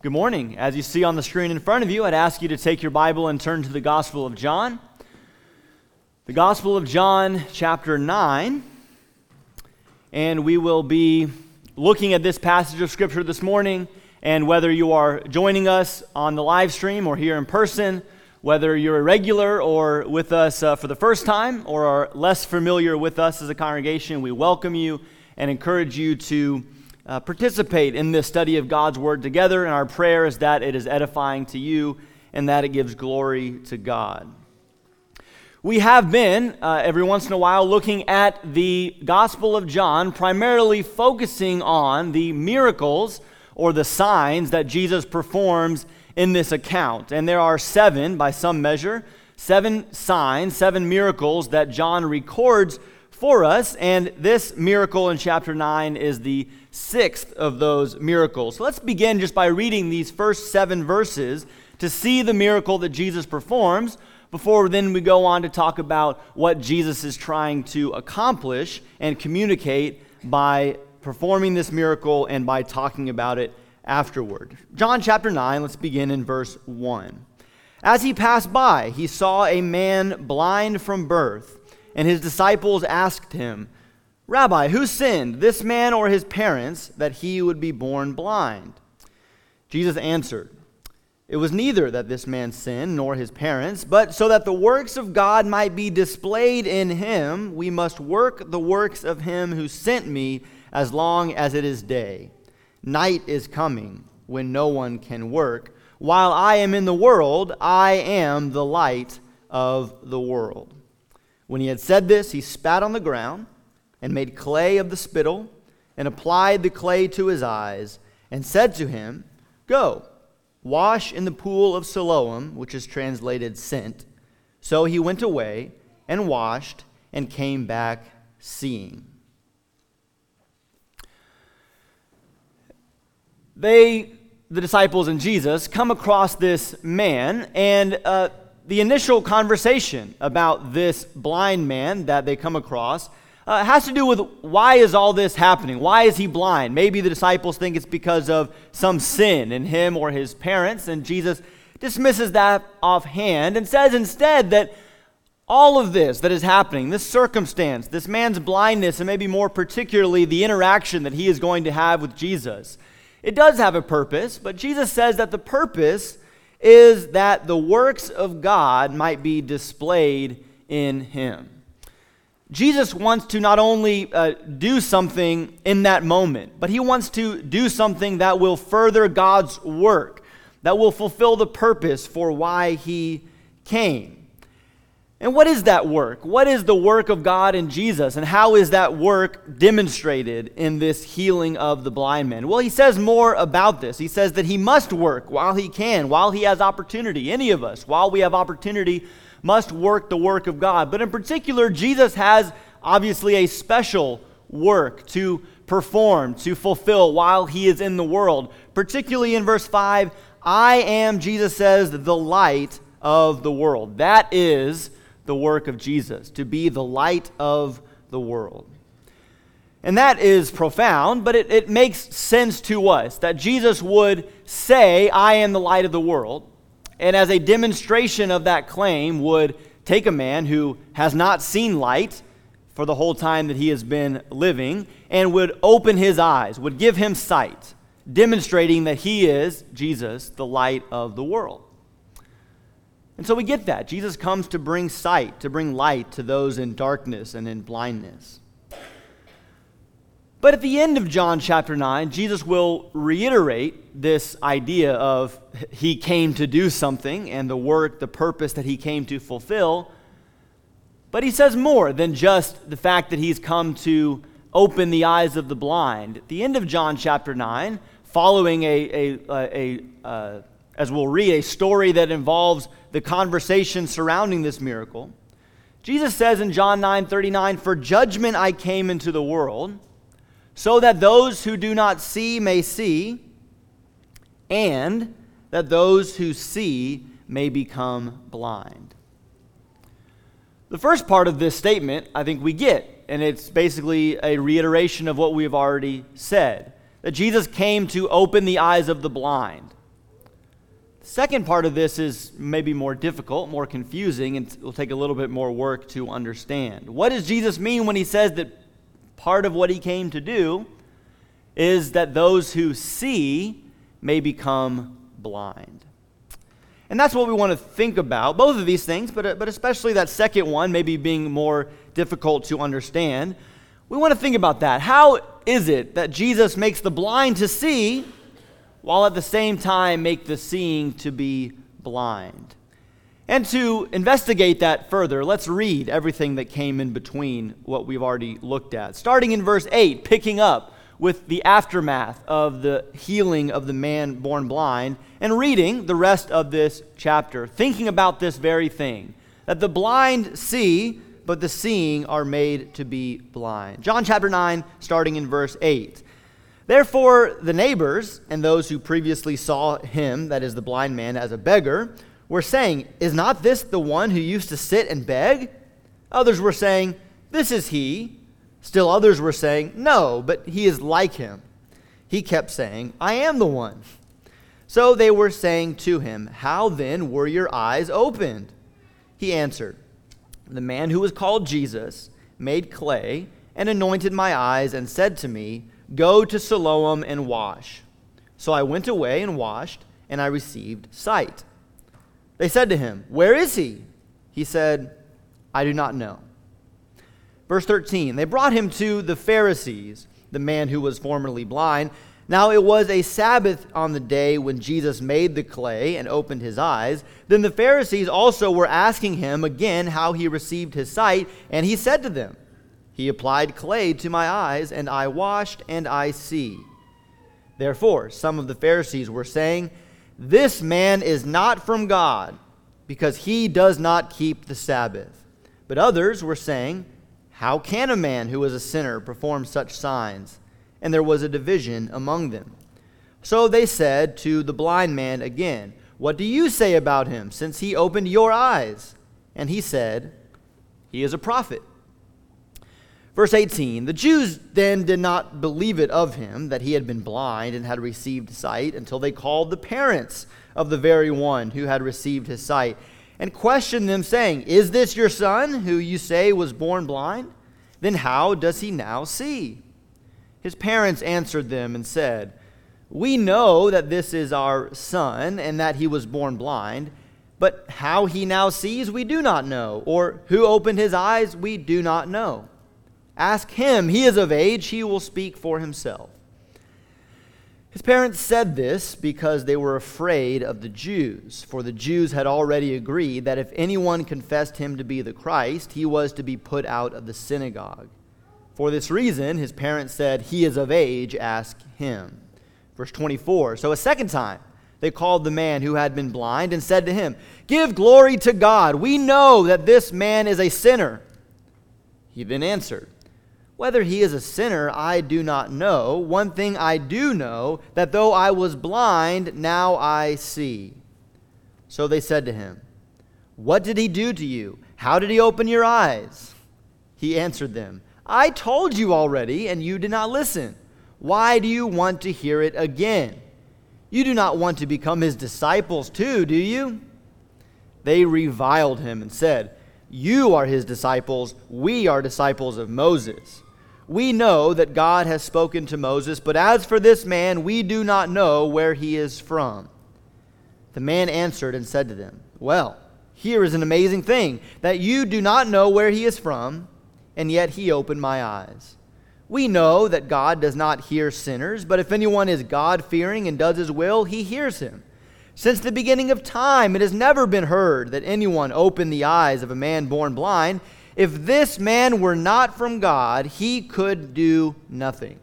Good morning. As you see on the screen in front of you, I'd ask you to take your Bible and turn to the Gospel of John. The Gospel of John, chapter 9. And we will be looking at this passage of Scripture this morning. And whether you are joining us on the live stream or here in person, whether you're a regular or with us for the first time or are less familiar with us as a congregation, we welcome you and encourage you to participate in this study of God's Word together, and our prayer is that it is edifying to you and that it gives glory to God. We have been, every once in a while, looking at the Gospel of John, primarily focusing on the miracles or the signs that Jesus performs in this account. And there are 7, by some measure, 7 signs, 7 miracles that John records for us, and this miracle in chapter 9 is the 6th of those miracles. So let's begin just by reading these first 7 verses to see the miracle that Jesus performs before then we go on to talk about what Jesus is trying to accomplish and communicate by performing this miracle and by talking about it afterward. John chapter 9, let's begin in verse 1. As he passed by, he saw a man blind from birth, and his disciples asked him, "Rabbi, who sinned, this man or his parents, that he would be born blind?" Jesus answered, "It was neither that this man sinned nor his parents, but so that the works of God might be displayed in him, we must work the works of him who sent me as long as it is day. Night is coming when no one can work. While I am in the world, I am the light of the world." When he had said this, he spat on the ground and made clay of the spittle, and applied the clay to his eyes, and said to him, "Go, wash in the pool of Siloam," which is translated sent. So he went away and washed and came back seeing. The disciples and Jesus, come across this man, and the initial conversation about this blind man that they come across has to do with why is all this happening? Why is he blind? Maybe the disciples think it's because of some sin in him or his parents, and Jesus dismisses that offhand and says instead that all of this that is happening, this circumstance, this man's blindness, and maybe more particularly the interaction that he is going to have with Jesus, it does have a purpose, but Jesus says that the purpose is that the works of God might be displayed in him. Jesus wants to not only do something in that moment, but he wants to do something that will further God's work, that will fulfill the purpose for why he came. And what is that work? What is the work of God in Jesus, and how is that work demonstrated in this healing of the blind man? Well, he says more about this. He says that he must work while he can, while he has opportunity. Any of us, while we have opportunity, must work the work of God. But in particular, Jesus has obviously a special work to perform, to fulfill while he is in the world. Particularly in verse 5, "I am," Jesus says, "the light of the world." That is the work of Jesus, to be the light of the world. And that is profound, but it makes sense to us that Jesus would say, "I am the light of the world," and as a demonstration of that claim would take a man who has not seen light for the whole time that he has been living and would open his eyes, would give him sight, demonstrating that he is, Jesus, the light of the world. And so we get that. Jesus comes to bring sight, to bring light to those in darkness and in blindness. But at the end of John chapter 9, Jesus will reiterate this idea of he came to do something and the work, the purpose that he came to fulfill. But he says more than just the fact that he's come to open the eyes of the blind. At the end of John chapter 9, following as we'll read, a story that involves the conversation surrounding this miracle, Jesus says in John 9:39, "For judgment I came into the world, so that those who do not see may see, and that those who see may become blind." The first part of this statement, I think we get, and it's basically a reiteration of what we've already said, that Jesus came to open the eyes of the blind. The second part of this is maybe more difficult, more confusing, and it will take a little bit more work to understand. What does Jesus mean when he says that part of what he came to do is that those who see may become blind? And that's what we want to think about, both of these things, but especially that second one, maybe being more difficult to understand. We want to think about that. How is it that Jesus makes the blind to see while at the same time make the seeing to be blind? And to investigate that further, let's read everything that came in between what we've already looked at. Starting in verse 8, picking up with the aftermath of the healing of the man born blind, and reading the rest of this chapter, thinking about this very thing, that the blind see, but the seeing are made to be blind. John chapter 9, starting in verse 8. Therefore the neighbors and those who previously saw him, that is the blind man, as a beggar, were saying, "Is not this the one who used to sit and beg?" Others were saying, "This is he." Still others were saying, "No, but he is like him." He kept saying, "I am the one." So they were saying to him, "How then were your eyes opened?" He answered, "The man who was called Jesus made clay and anointed my eyes and said to me, 'Go to Siloam and wash.' So I went away and washed, and I received sight." They said to him, "Where is he?" He said, "I do not know." Verse 13, they brought him to the Pharisees, the man who was formerly blind. Now it was a Sabbath on the day when Jesus made the clay and opened his eyes. Then the Pharisees also were asking him again how he received his sight, and he said to them, "He applied clay to my eyes, and I washed, and I see." Therefore some of the Pharisees were saying, "This man is not from God, because he does not keep the Sabbath." But others were saying, "How can a man who is a sinner perform such signs?" And there was a division among them. So they said to the blind man again, "What do you say about him, since he opened your eyes?" And he said, "He is a prophet." Verse 18, the Jews then did not believe it of him that he had been blind and had received sight until they called the parents of the very one who had received his sight and questioned them, saying, "Is this your son, who you say was born blind? Then how does he now see?" His parents answered them and said, "We know that this is our son, and that he was born blind, but how he now sees we do not know, or who opened his eyes we do not know. Ask him, he is of age, he will speak for himself." His parents said this because they were afraid of the Jews, for the Jews had already agreed that if anyone confessed him to be the Christ, he was to be put out of the synagogue. For this reason, his parents said, "He is of age, ask him." Verse 24, so a second time they called the man who had been blind and said to him, "Give glory to God. We know that this man is a sinner." He then answered, "Whether he is a sinner, I do not know. One thing I do know, that though I was blind, now I see." So they said to him, "What did he do to you? How did he open your eyes?" He answered them, "I told you already, and you did not listen. Why do you want to hear it again? You do not want to become his disciples too, do you?" They reviled him and said, "You are his disciples, we are disciples of Moses. We know that God has spoken to Moses, but as for this man, we do not know where he is from." The man answered and said to them, "Well, here is an amazing thing, that you do not know where he is from, and yet he opened my eyes. We know that God does not hear sinners, but if anyone is God-fearing and does his will, he hears him. Since the beginning of time, it has never been heard that anyone opened the eyes of a man born blind. If this man were not from God, he could do nothing."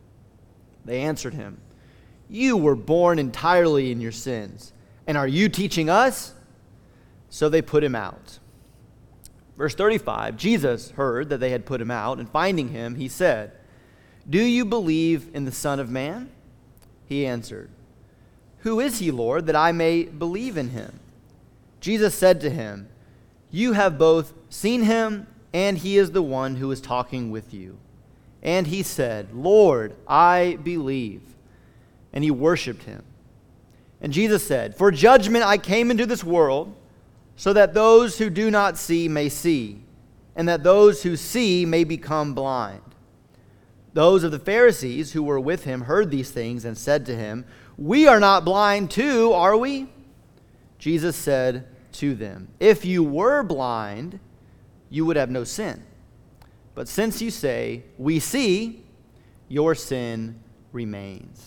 They answered him, "You were born entirely in your sins, and are you teaching us?" So they put him out. Verse 35, Jesus heard that they had put him out, and finding him, he said, "Do you believe in the Son of Man?" He answered, "Who is he, Lord, that I may believe in him?" Jesus said to him, "You have both seen him, and he is the one who is talking with you." And he said, "Lord, I believe." And he worshipped him. And Jesus said, "For judgment I came into this world, so that those who do not see may see, and that those who see may become blind." Those of the Pharisees who were with him heard these things and said to him, "We are not blind too, are we?" Jesus said to them, "If you were blind, you would have no sin. But since you say, 'We see,' your sin remains."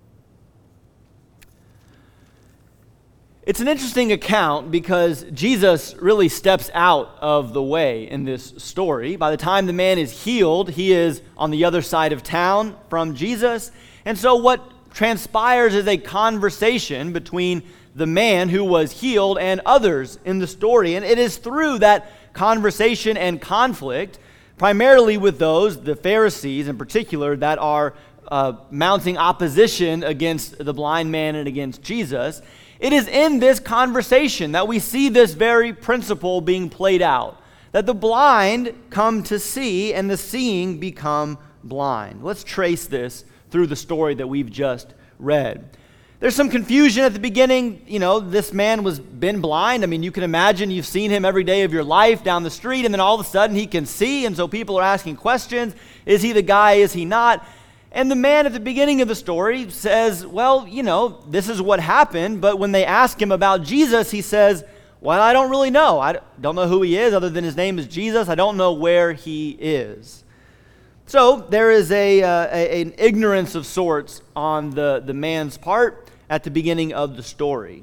It's an interesting account because Jesus really steps out of the way in this story. By the time the man is healed, he is on the other side of town from Jesus. And so what transpires is a conversation between the man who was healed and others in the story. And it is through that conversation and conflict, primarily with those, the Pharisees in particular, that are mounting opposition against the blind man and against Jesus. It is in this conversation that we see this very principle being played out, that the blind come to see and the seeing become blind. Let's trace this through the story that we've just read. There's some confusion at the beginning. This man was been blind. I mean, you can imagine you've seen him every day of your life down the street, and then all of a sudden he can see, and so people are asking questions. Is he the guy? Is he not? And the man at the beginning of the story says, well, this is what happened. But when they ask him about Jesus, he says, well, I don't really know. I don't know who he is other than his name is Jesus. I don't know where he is. So there is an ignorance of sorts on the man's part at the beginning of the story.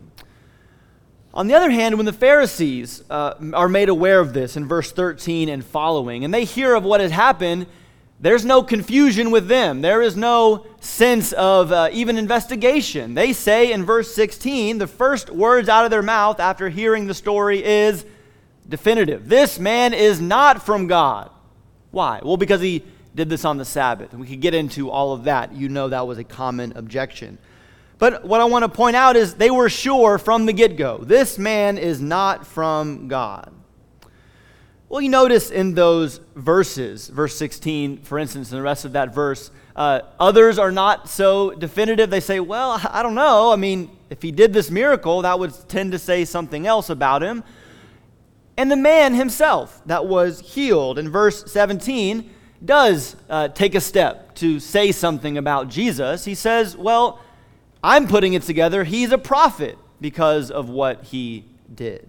On the other hand, when the Pharisees are made aware of this in verse 13 and following, and they hear of what has happened, there's no confusion with them. There is no sense of even investigation. They say in verse 16, the first words out of their mouth after hearing the story is definitive. This man is not from God. Why? Well, because he did this on the Sabbath. And we could get into all of that. That was a common objection. But what I want to point out is they were sure from the get-go, this man is not from God. Well, you notice in those verses, verse 16, for instance, and the rest of that verse, others are not so definitive. They say, well, I don't know. I mean, if he did this miracle, that would tend to say something else about him. And the man himself that was healed in verse 17 does take a step to say something about Jesus. He says, well, I'm putting it together. He's a prophet because of what he did.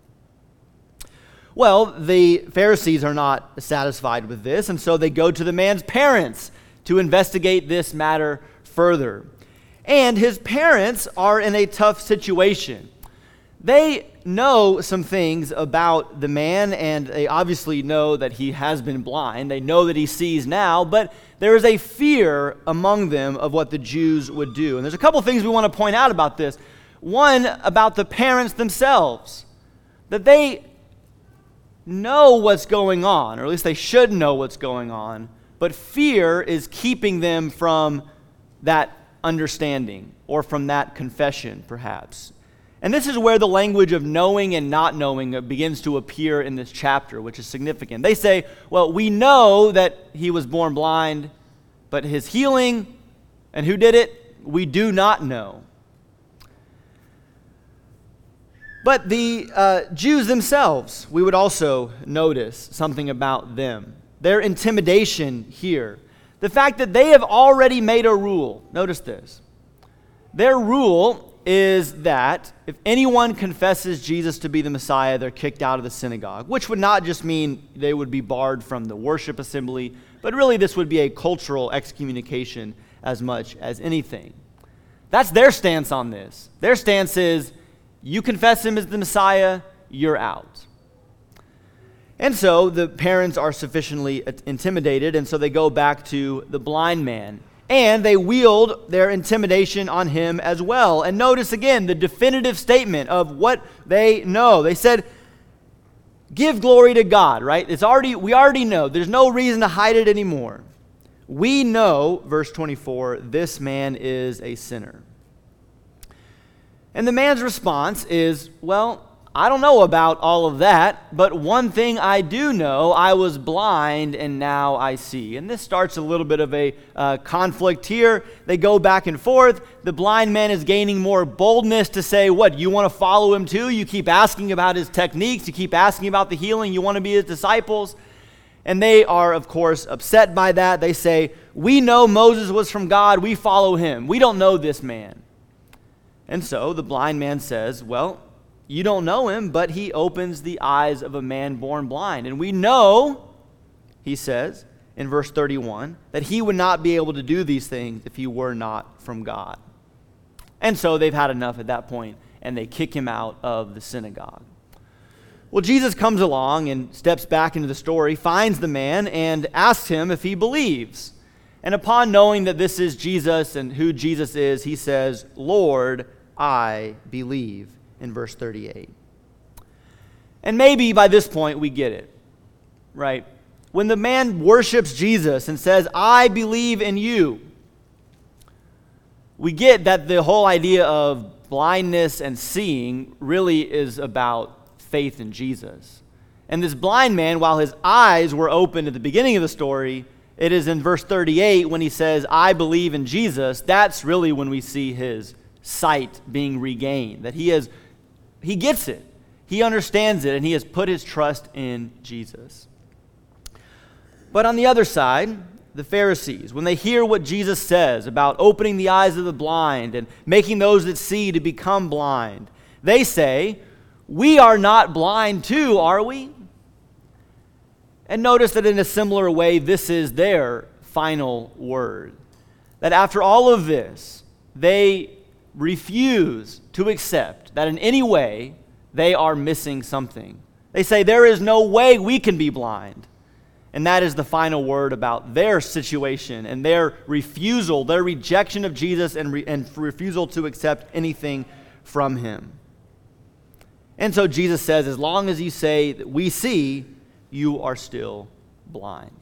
Well, the Pharisees are not satisfied with this, and so they go to the man's parents to investigate this matter further. And his parents are in a tough situation. They know some things about the man, and they obviously know that he has been blind. They know that he sees now, but there is a fear among them of what the Jews would do. And there's a couple things we want to point out about this. One, about the parents themselves, that they know what's going on, or at least they should know what's going on, but fear is keeping them from that understanding or from that confession, perhaps. And this is where the language of knowing and not knowing begins to appear in this chapter, which is significant. They say, well, we know that he was born blind, but his healing and who did it, we do not know. But the Jews themselves, we would also notice something about them. Their intimidation here. The fact that they have already made a rule. Notice this. Their rule is that if anyone confesses Jesus to be the Messiah, they're kicked out of the synagogue, which would not just mean they would be barred from the worship assembly, but really this would be a cultural excommunication as much as anything. That's their stance on this. Their stance is, you confess him as the Messiah, you're out. And so the parents are sufficiently intimidated, and so they go back to the blind man. And they wield their intimidation on him as well. And notice again the definitive statement of what they know. They said, give glory to God, right? We already know. There's no reason to hide it anymore. We know, verse 24, this man is a sinner. And the man's response is, well, I don't know about all of that, but one thing I do know, I was blind and now I see. And this starts a little bit of a conflict here. They go back and forth. The blind man is gaining more boldness to say, what, you want to follow him too? You keep asking about his techniques. You keep asking about the healing. You want to be his disciples. And they are, of course, upset by that. They say, we know Moses was from God. We follow him. We don't know this man. And so the blind man says, well, you don't know him, but he opens the eyes of a man born blind. And we know, he says in verse 31, that he would not be able to do these things if he were not from God. And so they've had enough at that point, and they kick him out of the synagogue. Well, Jesus comes along and steps back into the story, finds the man, and asks him if he believes. And upon knowing that this is Jesus and who Jesus is, he says, Lord, I believe. In verse 38. And maybe by this point we get it, right? When the man worships Jesus and says, I believe in you, we get that the whole idea of blindness and seeing really is about faith in Jesus. And this blind man, while his eyes were open at the beginning of the story, it is in verse 38 when he says, I believe in Jesus, that's really when we see his sight being regained, that he gets it, he understands it, and he has put his trust in Jesus. But on the other side, the Pharisees, when they hear what Jesus says about opening the eyes of the blind and making those that see to become blind, they say, we are not blind too, are we? And notice that in a similar way, this is their final word. That after all of this, they refuse to accept that in any way they are missing something. They say there is no way we can be blind. And that is the final word about their situation and their refusal, their rejection of Jesus and refusal to accept anything from him. And so Jesus says, as long as you say that we see, you are still blind.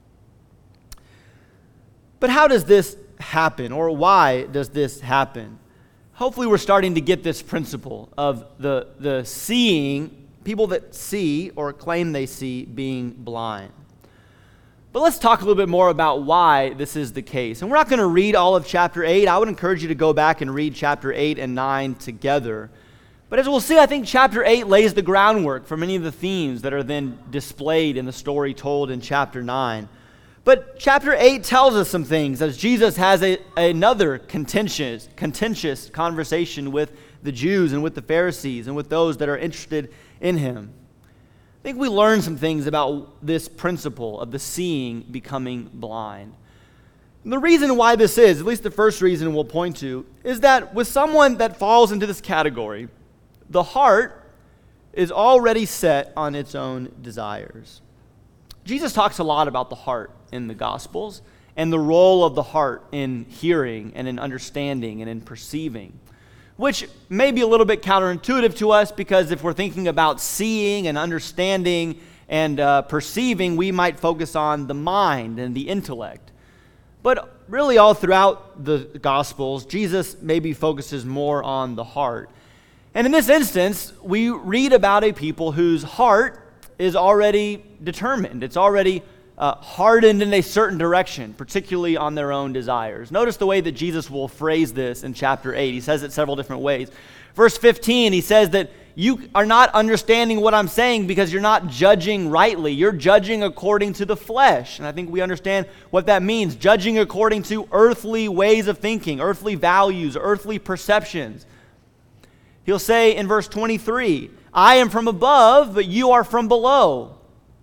But how does this happen, or why does this happen? Hopefully we're starting to get this principle of the seeing, people that see or claim they see being blind. But let's talk a little bit more about why this is the case. And we're not going to read all of chapter 8. I would encourage you to go back and read chapter 8 and 9 together. But as we'll see, I think chapter 8 lays the groundwork for many of the themes that are then displayed in the story told in chapter 9. But chapter 8 tells us some things as Jesus has another contentious conversation with the Jews and with the Pharisees and with those that are interested in him. I think we learn some things about this principle of the seeing becoming blind. And the reason why this is, at least the first reason we'll point to, is that with someone that falls into this category, the heart is already set on its own desires. Jesus talks a lot about the heart in the Gospels and the role of the heart in hearing and in understanding and in perceiving, which may be a little bit counterintuitive to us because if we're thinking about seeing and understanding and perceiving, we might focus on the mind and the intellect. But really all throughout the Gospels, Jesus maybe focuses more on the heart. And in this instance, we read about a people whose heart is already determined. It's already hardened in a certain direction, particularly on their own desires. Notice the way that Jesus will phrase this in chapter 8. He says it several different ways. Verse 15, he says that you are not understanding what I'm saying because you're not judging rightly. You're judging according to the flesh. And I think we understand what that means. Judging according to earthly ways of thinking, earthly values, earthly perceptions. He'll say in verse 23, I am from above, but you are from below.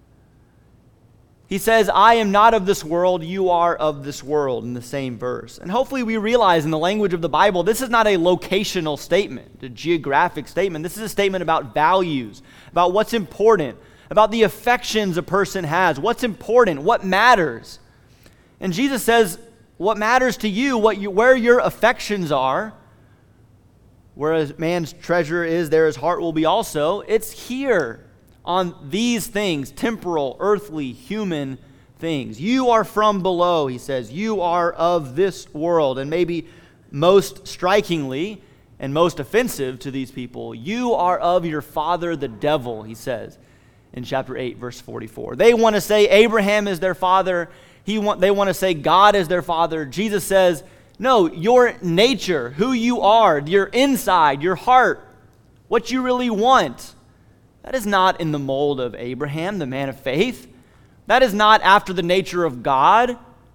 He says, I am not of this world, you are of this world, in the same verse. And hopefully we realize in the language of the Bible, this is not a locational statement, a geographic statement. This is a statement about values, about what's important, about the affections a person has, what's important, what matters. And Jesus says, what matters to you, where your affections are, where a man's treasure is, there his heart will be also. It's here on these things, temporal, earthly, human things. You are from below, he says. You are of this world. And maybe most strikingly, and most offensive to these people. You are of your father the devil, he says in chapter 8, verse 44. They want to say Abraham is their father. They want to say God is their father. Jesus says, no, your nature, who you are, your inside, your heart, what you really want, that is not in the mold of Abraham, the man of faith. That is not after the nature of God.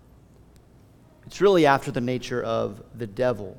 It's really after the nature of the devil.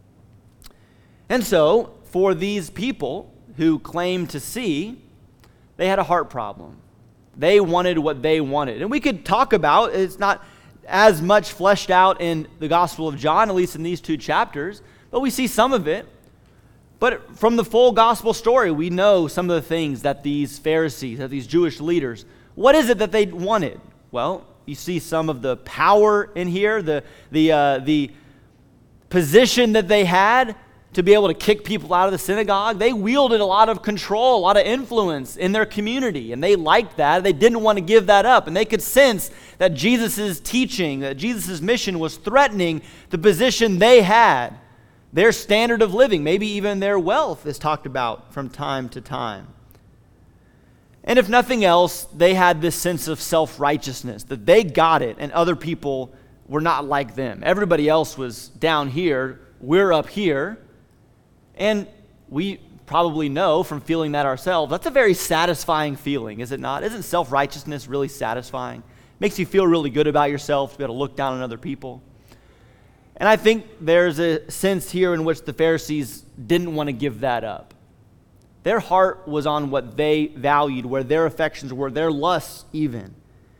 And so, for these people who claim to see, they had a heart problem. They wanted what they wanted. And we could talk about, it's not as much fleshed out in the Gospel of John, at least in these 2 chapters, but we see some of it. But from the full gospel story, we know some of the things that these Pharisees, that these Jewish leaders, what is it that they wanted? Well, you see some of the power in here, the position that they had to be able to kick people out of the synagogue. They wielded a lot of control, a lot of influence in their community, and they liked that. They didn't want to give that up, and they could sense that Jesus' teaching, that Jesus' mission was threatening the position they had, their standard of living, maybe even their wealth is talked about from time to time. And if nothing else, they had this sense of self-righteousness, that they got it and other people were not like them. Everybody else was down here, we're up here. And we probably know from feeling that ourselves, that's a very satisfying feeling, is it not? Isn't self-righteousness really satisfying? Makes you feel really good about yourself to be able to look down on other people. And I think there's a sense here in which the Pharisees didn't want to give that up. Their heart was on what they valued, where their affections were, their lusts even.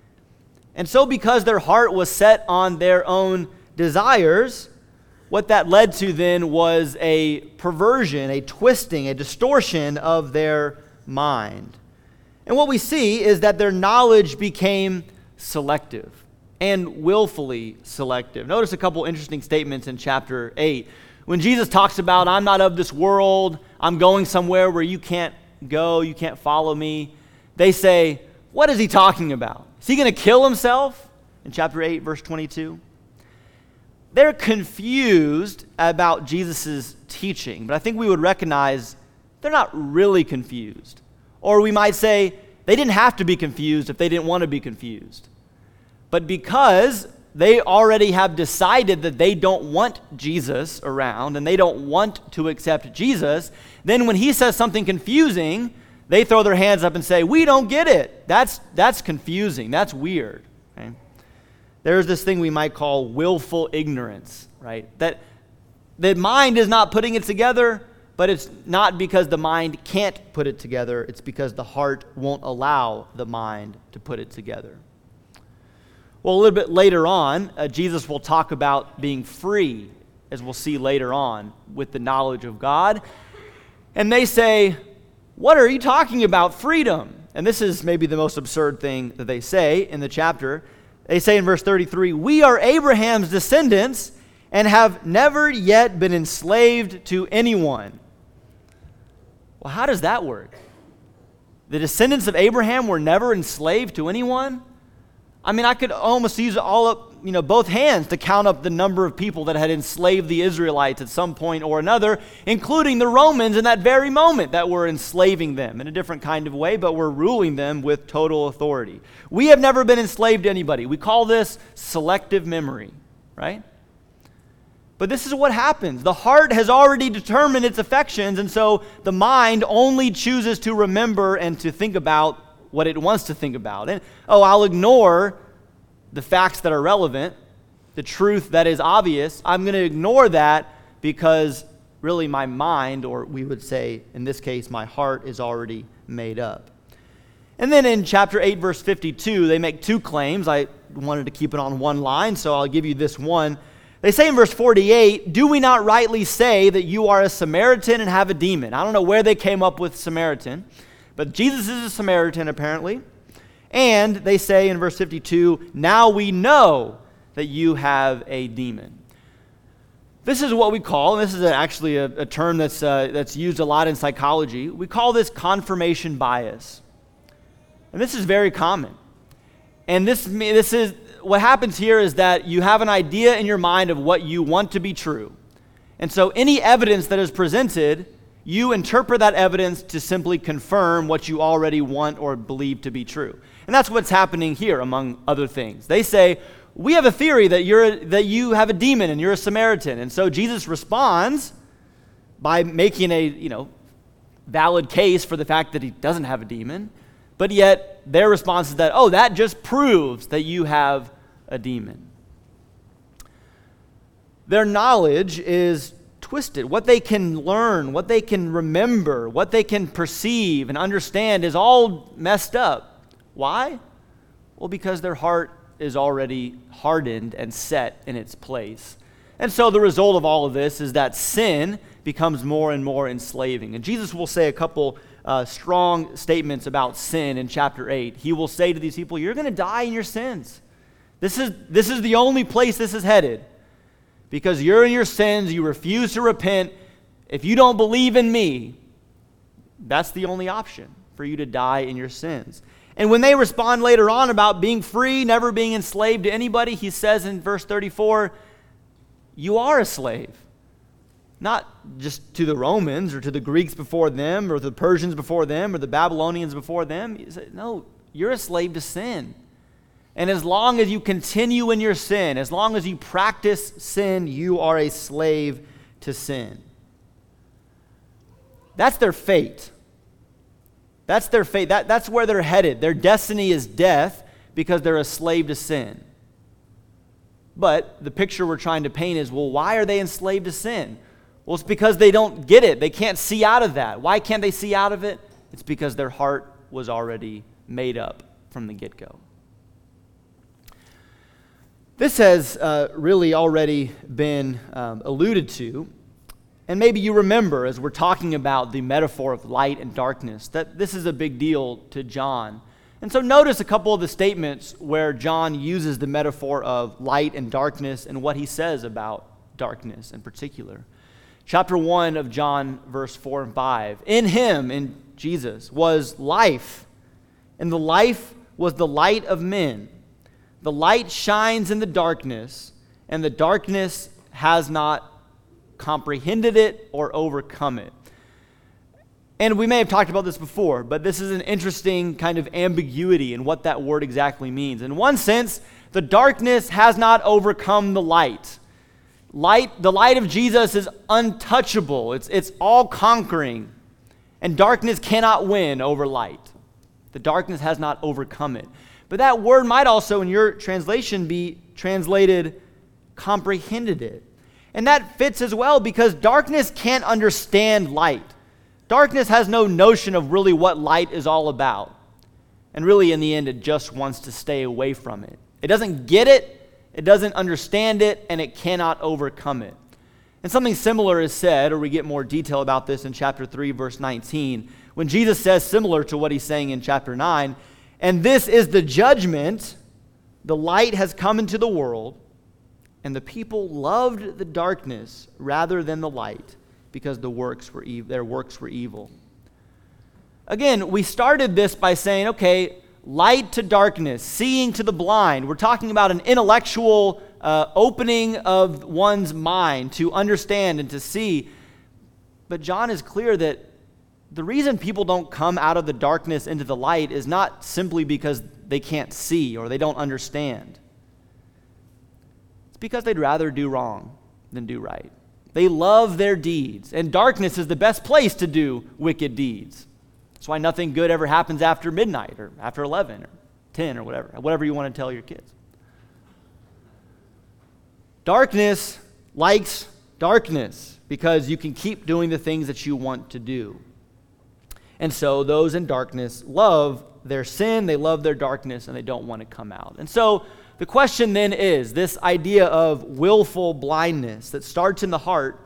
And so because their heart was set on their own desires, what that led to then was a perversion, a twisting, a distortion of their mind. And what we see is that their knowledge became selective and willfully selective. Notice a couple interesting statements in chapter 8. When Jesus talks about, I'm not of this world, I'm going somewhere where you can't go, you can't follow me, they say, what is he talking about? Is he going to kill himself? In chapter 8, verse 22. They're confused about Jesus' teaching, but I think we would recognize they're not really confused. Or we might say they didn't have to be confused if they didn't want to be confused. But because they already have decided that they don't want Jesus around and they don't want to accept Jesus, then when he says something confusing, they throw their hands up and say, we don't get it. That's confusing. That's weird. Okay? There's this thing we might call willful ignorance, right? That the mind is not putting it together, but it's not because the mind can't put it together. It's because the heart won't allow the mind to put it together. Well, a little bit later on, Jesus will talk about being free, as we'll see later on, with the knowledge of God. And they say, what are you talking about, freedom? And this is maybe the most absurd thing that they say in the chapter. They say in verse 33, we are Abraham's descendants and have never yet been enslaved to anyone. Well, how does that work? The descendants of Abraham were never enslaved to anyone? I mean, I could almost use both hands to count up the number of people that had enslaved the Israelites at some point or another, including the Romans in that very moment that were enslaving them in a different kind of way, but were ruling them with total authority. We have never been enslaved to anybody. We call this selective memory, right? But this is what happens. The heart has already determined its affections, and so the mind only chooses to remember and to think about what it wants to think about. And, I'll ignore the facts that are relevant, the truth that is obvious. I'm going to ignore that because really my mind, or we would say in this case my heart, is already made up. And then in chapter 8, verse 52, they make 2 claims. I wanted to keep it on one line, so I'll give you this one. They say in verse 48, do we not rightly say that you are a Samaritan and have a demon? I don't know where they came up with Samaritan, but Jesus is a Samaritan apparently. And they say in verse 52, now we know that you have a demon. This is what we call, and this is actually a term that's used a lot in psychology, we call this confirmation bias. And this is very common. And this is, what happens here is that you have an idea in your mind of what you want to be true. And so any evidence that is presented, you interpret that evidence to simply confirm what you already want or believe to be true. And that's what's happening here, among other things. They say, we have a theory that you have a demon and you're a Samaritan. And so Jesus responds by making a valid case for the fact that he doesn't have a demon. But yet their response is that, that just proves that you have a demon. Their knowledge is twisted. What they can learn, what they can remember, what they can perceive and understand is all messed up. Why? Well, because their heart is already hardened and set in its place. And so the result of all of this is that sin becomes more and more enslaving. And Jesus will say a couple strong statements about sin in chapter 8. He will say to these people, you're going to die in your sins. This is the only place this is headed. Because you're in your sins, you refuse to repent. If you don't believe in me, that's the only option for you to die in your sins. And when they respond later on about being free, never being enslaved to anybody, he says in verse 34, you are a slave. Not just to the Romans or to the Greeks before them or the Persians before them or the Babylonians before them. He said, no, you're a slave to sin. And as long as you continue in your sin, as long as you practice sin, you are a slave to sin. That's their fate. That's their fate. That's where they're headed. Their destiny is death because they're a slave to sin. But the picture we're trying to paint is, well, why are they enslaved to sin? Well, it's because they don't get it. They can't see out of that. Why can't they see out of it? It's because their heart was already made up from the get-go. This has really already been alluded to, and maybe you remember as we're talking about the metaphor of light and darkness, that this is a big deal to John. And so notice a couple of the statements where John uses the metaphor of light and darkness and what he says about darkness in particular. Chapter 1 of John, verse 4 and 5. In him, in Jesus, was life, and the life was the light of men. The light shines in the darkness, and the darkness has not comprehended it or overcome it. And we may have talked about this before, but this is an interesting kind of ambiguity in what that word exactly means. In one sense, the darkness has not overcome the light. The light of Jesus is untouchable. It's all-conquering, and darkness cannot win over light. The darkness has not overcome it. But that word might also, in your translation, be translated comprehended it. And that fits as well because darkness can't understand light. Darkness has no notion of really what light is all about. And really, in the end, it just wants to stay away from it. It doesn't get it, it doesn't understand it, and it cannot overcome it. And something similar is said, or we get more detail about this in chapter 3, verse 19, when Jesus says similar to what he's saying in chapter 9, and this is the judgment, the light has come into the world, and the people loved the darkness rather than the light, because their works were evil. Again, we started this by saying, okay, light to darkness, seeing to the blind. We're talking about an intellectual opening of one's mind to understand and to see. But John is clear that the reason people don't come out of the darkness into the light is not simply because they can't see or they don't understand. It's because they'd rather do wrong than do right. They love their deeds, and darkness is the best place to do wicked deeds. That's why nothing good ever happens after midnight or after 11 or 10 or whatever you want to tell your kids. Darkness likes darkness because you can keep doing the things that you want to do. And so those in darkness love their sin, they love their darkness, and they don't want to come out. And so the question then is, this idea of willful blindness that starts in the heart,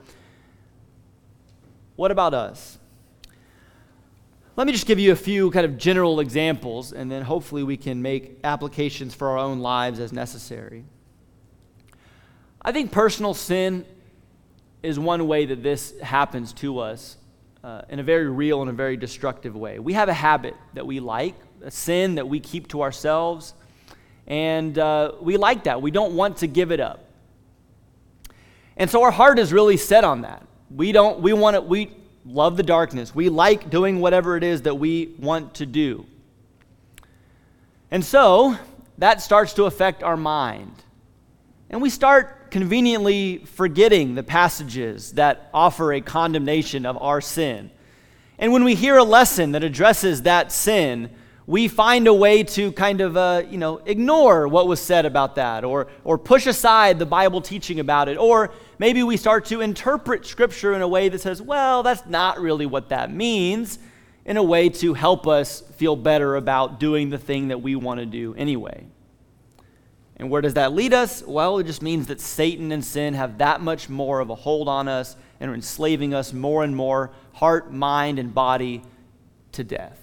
what about us? Let me just give you a few kind of general examples, and then hopefully we can make applications for our own lives as necessary. I think personal sin is one way that this happens to us in a very real and a very destructive way. We have a habit that we like, a sin that we keep to ourselves, and we like that. We don't want to give it up. And so our heart is really set on that. We love the darkness. We like doing whatever it is that we want to do. And so that starts to affect our mind. And we start conveniently forgetting the passages that offer a condemnation of our sin. And when we hear a lesson that addresses that sin, we find a way to kind of, ignore what was said about that, or push aside the Bible teaching about it, or maybe we start to interpret Scripture in a way that says, well, that's not really what that means, in a way to help us feel better about doing the thing that we want to do anyway. And where does that lead us? Well, it just means that Satan and sin have that much more of a hold on us and are enslaving us more and more, heart, mind, and body, to death.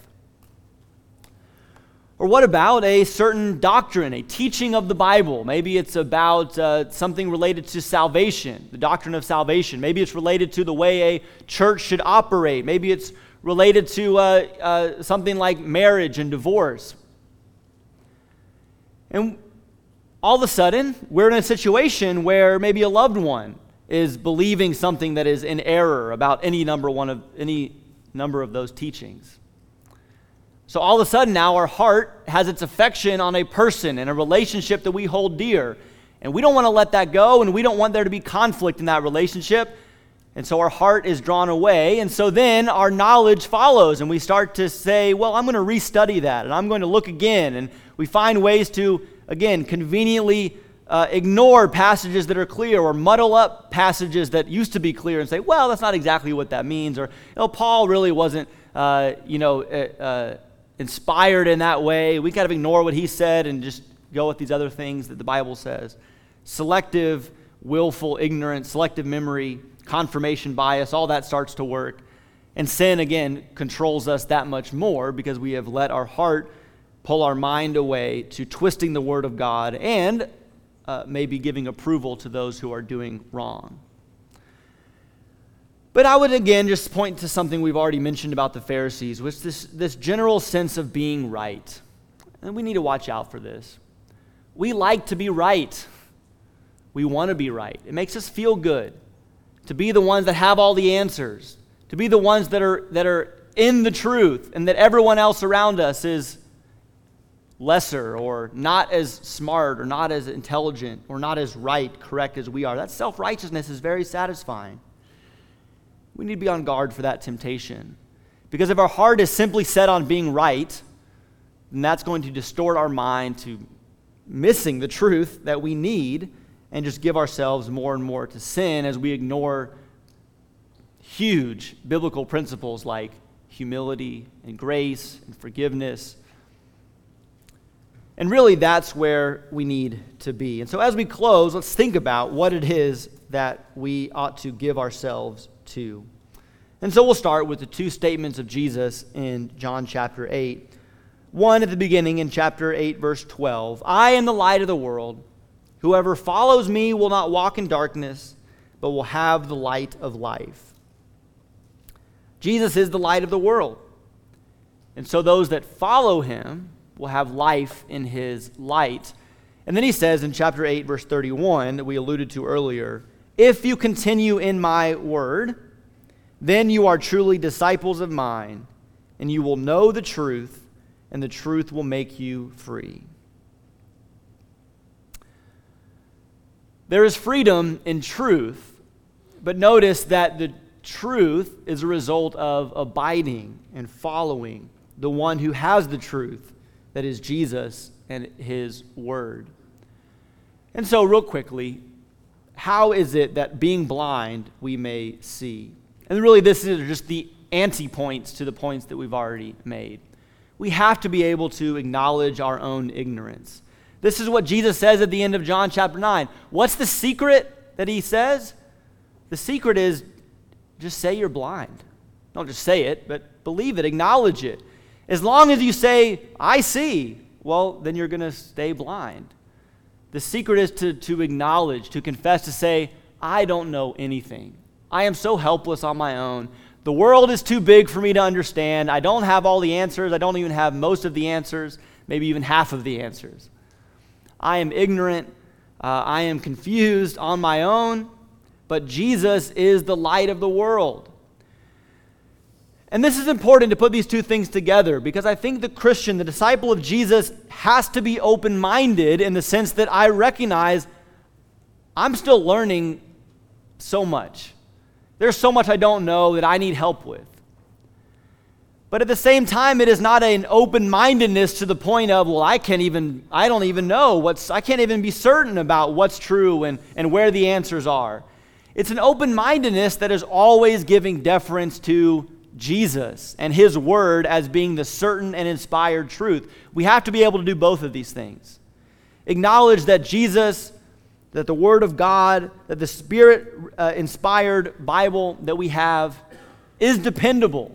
Or what about a certain doctrine, a teaching of the Bible? Maybe it's about something related to salvation, the doctrine of salvation. Maybe it's related to the way a church should operate. Maybe it's related to something like marriage and divorce. And all of a sudden, we're in a situation where maybe a loved one is believing something that is in error about any number of those teachings. So all of a sudden now our heart has its affection on a person and a relationship that we hold dear. And we don't want to let that go, and we don't want there to be conflict in that relationship. And so our heart is drawn away. And so then our knowledge follows, and we start to say, well, I'm going to restudy that, and I'm going to look again. And we find ways to, again, conveniently ignore passages that are clear, or muddle up passages that used to be clear and say, well, that's not exactly what that means. Or, Paul really wasn't, inspired in that way. We kind of ignore what he said and just go with these other things that the Bible says. Selective, willful ignorance, selective memory, confirmation bias, all that starts to work. And sin, again, controls us that much more because we have let our heart pull our mind away to twisting the Word of God and maybe giving approval to those who are doing wrong. But I would again just point to something we've already mentioned about the Pharisees, which is this general sense of being right. And we need to watch out for this. We like to be right. We want to be right. It makes us feel good to be the ones that have all the answers, to be the ones that are in the truth, and that everyone else around us is lesser or not as smart or not as intelligent or not as correct as we are. That self-righteousness is very satisfying. We need to be on guard for that temptation. Because if our heart is simply set on being right, then that's going to distort our mind to missing the truth that we need and just give ourselves more and more to sin as we ignore huge biblical principles like humility and grace and forgiveness. And really, that's where we need to be. And so as we close, let's think about what it is that we ought to give ourselves to. And so we'll start with the two statements of Jesus in John chapter 8. One at the beginning in chapter 8, verse 12. I am the light of the world. Whoever follows me will not walk in darkness, but will have the light of life. Jesus is the light of the world. And so those that follow him will have life in his light. And then he says in chapter 8, verse 31, that we alluded to earlier, if you continue in my word, then you are truly disciples of mine, and you will know the truth, and the truth will make you free. There is freedom in truth, but notice that the truth is a result of abiding and following the one who has the truth, that is Jesus and his word. And so real quickly, how is it that being blind we may see? And really this is just the anti-points to the points that we've already made. We have to be able to acknowledge our own ignorance. This is what Jesus says at the end of John chapter 9. What's the secret that he says? The secret is just say you're blind. Don't just say it, but believe it, acknowledge it. As long as you say, I see, well, then you're going to stay blind. The secret is to acknowledge, to confess, to say, I don't know anything. I am so helpless on my own. The world is too big for me to understand. I don't have all the answers. I don't even have most of the answers, maybe even half of the answers. I am ignorant. I am confused on my own. but Jesus is the light of the world. And this is important to put these two things together because I think the Christian, the disciple of Jesus, has to be open-minded in the sense that I recognize I'm still learning so much. There's so much I don't know that I need help with. But at the same time, it is not an open-mindedness to the point of, well, I don't even know I can't even be certain about what's true and where the answers are. It's an open-mindedness that is always giving deference to Jesus and his word as being the certain and inspired truth. We have to be able to do both of these things. Acknowledge that Jesus, that the word of God, that the Spirit inspired Bible that we have is dependable.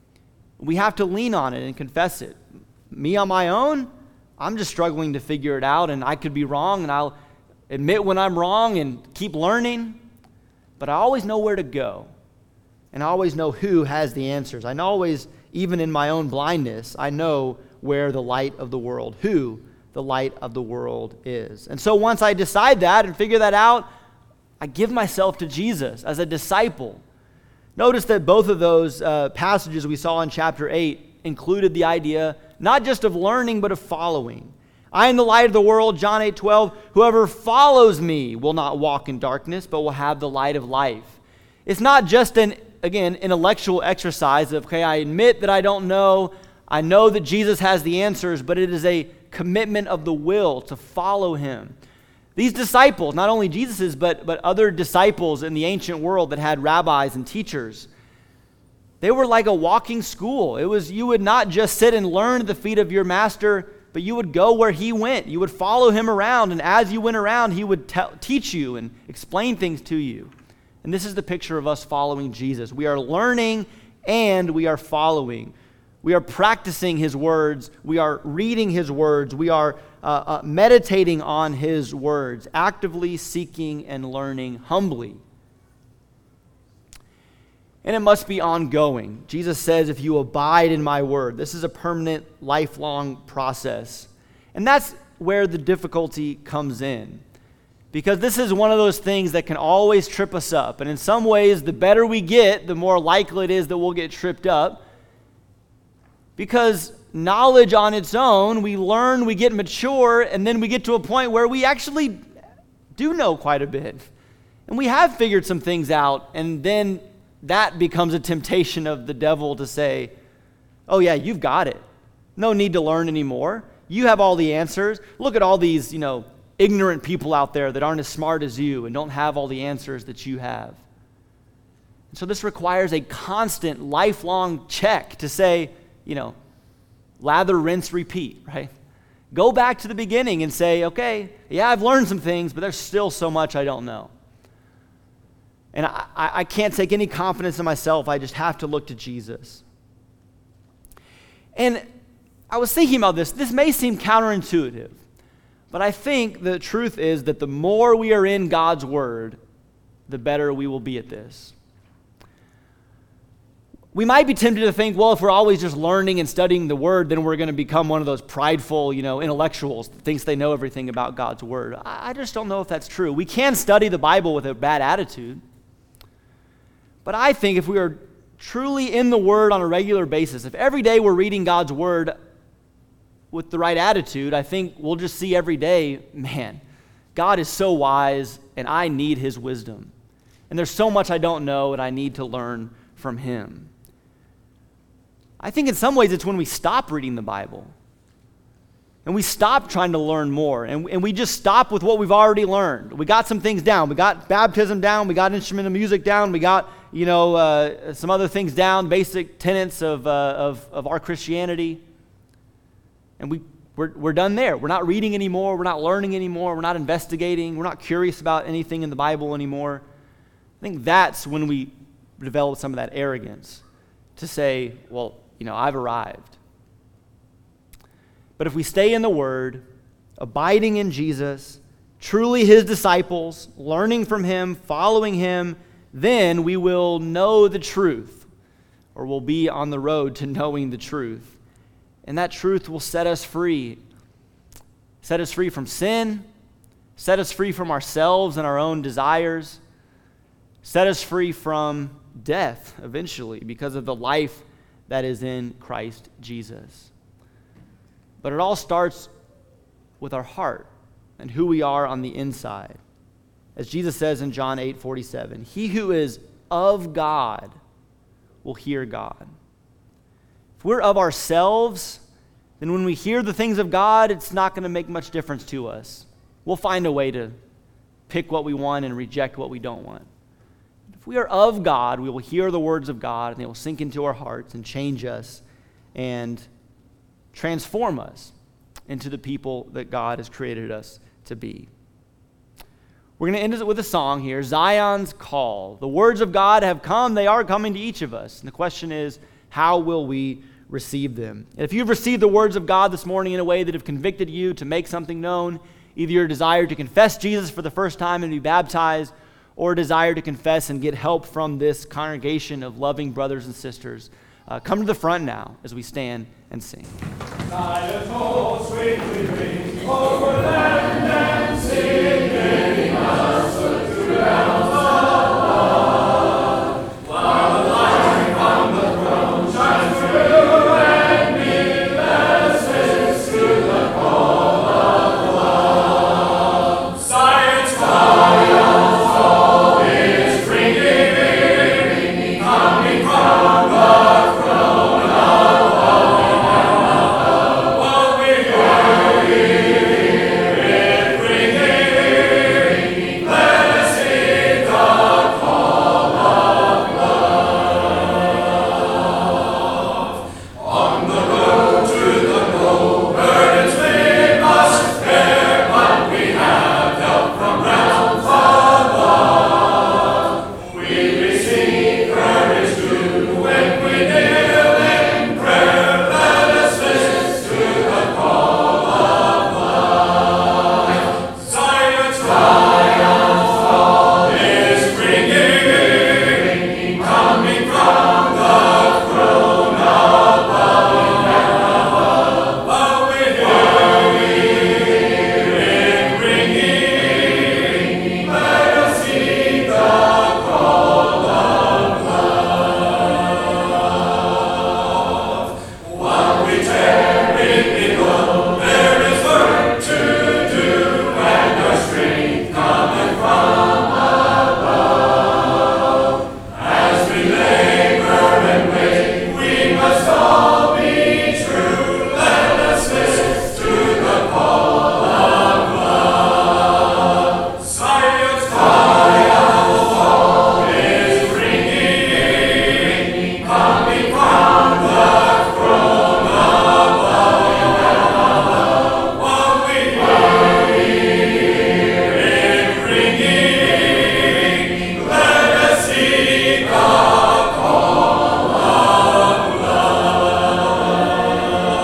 We have to lean on it and confess it. Me on my own, I'm just struggling to figure it out, and I could be wrong, and I'll admit when I'm wrong and keep learning. But I always know where to go. And I always know who has the answers. I know always, even in my own blindness, I know where the light of the world, who the light of the world is. And so once I decide that and figure that out, I give myself to Jesus as a disciple. Notice that both of those passages we saw in chapter 8 included the idea not just of learning, but of following. I am the light of the world, John 8:12. Whoever follows me will not walk in darkness, but will have the light of life. It's not just an intellectual exercise of, okay, I admit that I don't know. I know that Jesus has the answers, but it is a commitment of the will to follow him. These disciples, not only Jesus's, but other disciples in the ancient world that had rabbis and teachers, they were like a walking school. You would not just sit and learn at the feet of your master, but you would go where he went. You would follow him around, and as you went around, he would teach you and explain things to you. And this is the picture of us following Jesus. We are learning and we are following. We are practicing his words. We are reading his words. We are meditating on his words, actively seeking and learning humbly. And it must be ongoing. Jesus says, if you abide in my word, this is a permanent, lifelong process. And that's where the difficulty comes in. Because this is one of those things that can always trip us up. And in some ways, the better we get, the more likely it is that we'll get tripped up. Because knowledge on its own, we learn, we get mature, and then we get to a point where we actually do know quite a bit. And we have figured some things out, and then that becomes a temptation of the devil to say, oh yeah, you've got it. No need to learn anymore. You have all the answers. Look at all these, ignorant people out there that aren't as smart as you and don't have all the answers that you have. And so this requires a constant, lifelong check to say, lather, rinse, repeat, right? Go back to the beginning and say, okay, yeah, I've learned some things, but there's still so much I don't know. And I can't take any confidence in myself. I just have to look to Jesus. And I was thinking about this. This may seem counterintuitive, but I think the truth is that the more we are in God's word, the better we will be at this. We might be tempted to think, well, if we're always just learning and studying the word, then we're going to become one of those prideful, intellectuals that thinks they know everything about God's word. I just don't know if that's true. We can study the Bible with a bad attitude. But I think if we are truly in the word on a regular basis, if every day we're reading God's word with the right attitude, I think we'll just see every day, man, God is so wise and I need his wisdom. And there's so much I don't know and I need to learn from him. I think in some ways it's when we stop reading the Bible and we stop trying to learn more and we just stop with what we've already learned. We got some things down. We got baptism down. We got instrumental music down. We got, some other things down, basic tenets of our Christianity. And we're done there. We're not reading anymore. We're not learning anymore. We're not investigating. We're not curious about anything in the Bible anymore. I think that's when we develop some of that arrogance to say, well, I've arrived. But if we stay in the Word, abiding in Jesus, truly his disciples, learning from him, following him, then we will know the truth, or we'll be on the road to knowing the truth. And that truth will set us free. Set us free from sin, set us free from ourselves and our own desires, set us free from death eventually because of the life that is in Christ Jesus. But it all starts with our heart and who we are on the inside. As Jesus says in John 8:47, he who is of God will hear God. If we're of ourselves, then when we hear the things of God, it's not going to make much difference to us. We'll find a way to pick what we want and reject what we don't want. If we are of God, we will hear the words of God, and they will sink into our hearts and change us and transform us into the people that God has created us to be. We're going to end it with a song here, Zion's Call. The words of God have come. They are coming to each of us. And the question is, how will we receive them? And if you've received the words of God this morning in a way that have convicted you to make something known, either your desire to confess Jesus for the first time and be baptized, or a desire to confess and get help from this congregation of loving brothers and sisters, come to the front now as we stand and sing. Silent toll sweetly rings over land and sea, bidding us look to